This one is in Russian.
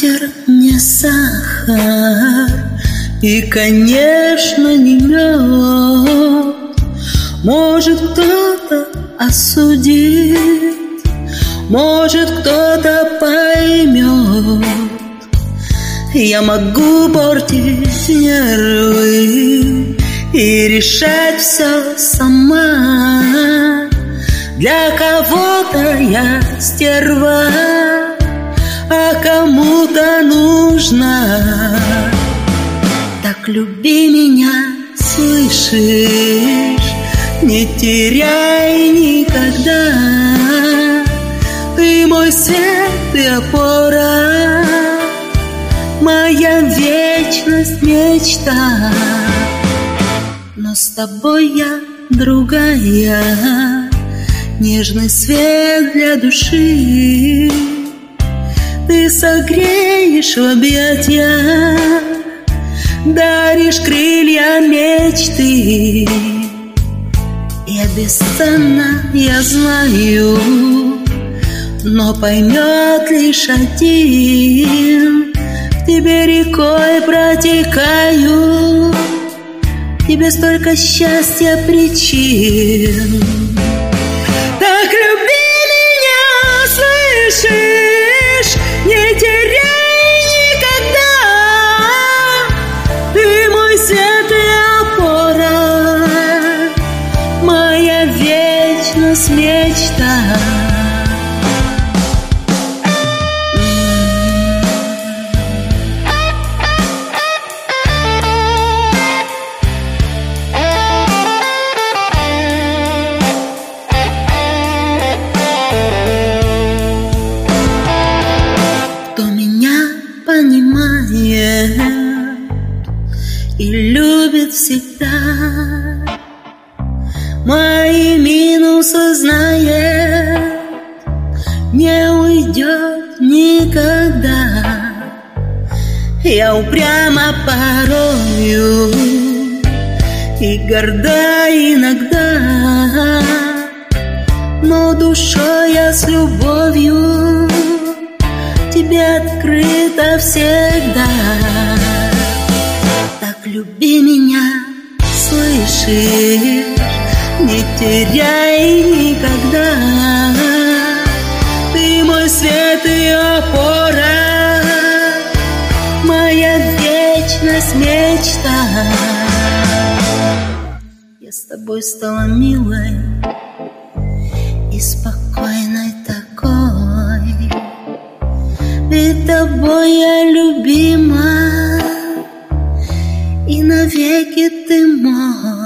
ветер не сахар и, конечно, не мед. Может, кто-то осудит, может, кто-то поймет. Я могу портить нервы и решать все сама. Для кого-то я стерва, а кому-то нужна. Так люби меня, слышишь? Не теряй никогда. Ты мой свет и опора, моя вечность, мечта. Но с тобой я другая, нежный свет для души. Ты согреешь в объятиях, даришь крылья мечты. Я бесценна, я знаю, но поймет лишь один. К тебе рекой протекаю, в тебе столько счастья причин. Так люби меня, слышишь? Не теряй никогда. Ты мой свет и опора, моя вечность, мечта. Понимает и любит всегда, мои минусы знает, не уйдет никогда. Я упряма порою и горда иногда, но душой я с любовью тебе открыто всегда. Так люби меня, слышишь? Не теряй никогда. Ты мой свет и опора, моя вечность, мечта. Я с тобой стала милой и спокойной такой, ведь тобой я любима, и навеки ты мой.